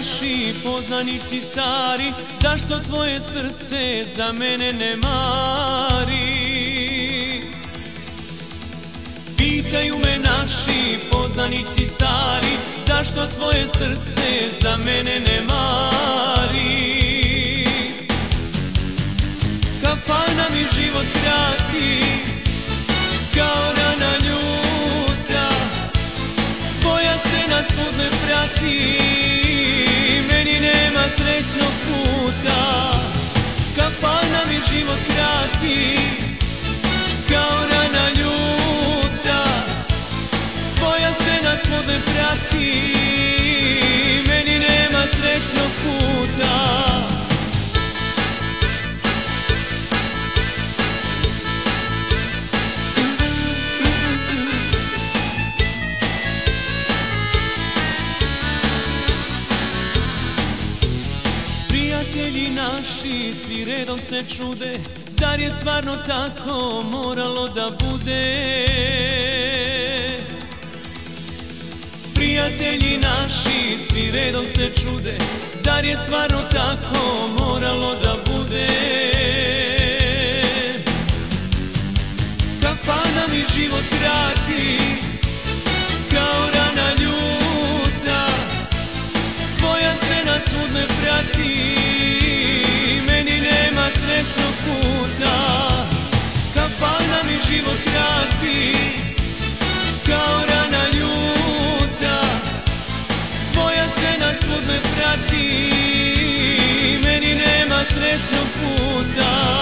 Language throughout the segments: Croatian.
naši poznanici stari, zašto tvoje srce za mene ne mari? Pitaju me naši poznanici stari, zašto tvoje srce za mene ne mari? Kafana mi život krati, kao rana ljuta, tvoja se na svud ne prati, meni nema srećnog puta. Kafana mi život krati, kao rana ljuta, tvoja se na svud ne prati, meni nema srećnog puta. Prijatelji naši svi redom se čude, zar je stvarno tako moralo da bude? Prijatelji naši svi redom se čude, zar je stvarno tako moralo da bude? Kafana mi život krati, kao rana ljuta, tvoja se na svud ne prati, meni nema srećnog puta. Kafana mi život krati, kao rana ljuta, tvoja se na svud ne prati, meni nema srećnog puta.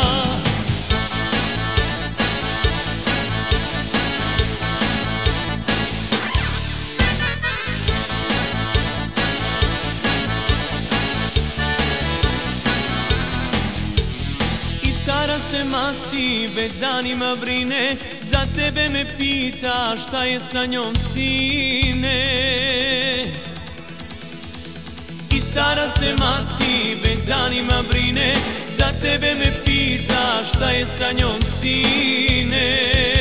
Stara se mati već danima brine, za tebe me pita šta je sa njom sine. I stara se mati već danima brine, za tebe me pita šta je sa njom sine.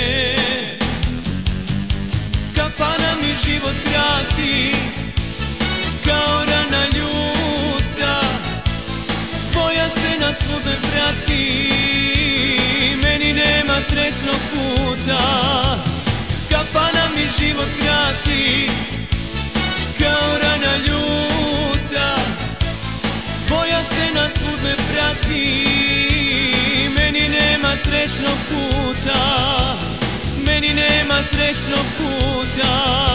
Kafana mi život krati, kao rana ljuta, tvoja se na svud ne prati, meni nema srećnog puta. Kafana mi život krati, kao rana ljuta, tvoja se na svud ne prati, meni nema srećnog puta, meni nema srećnog puta.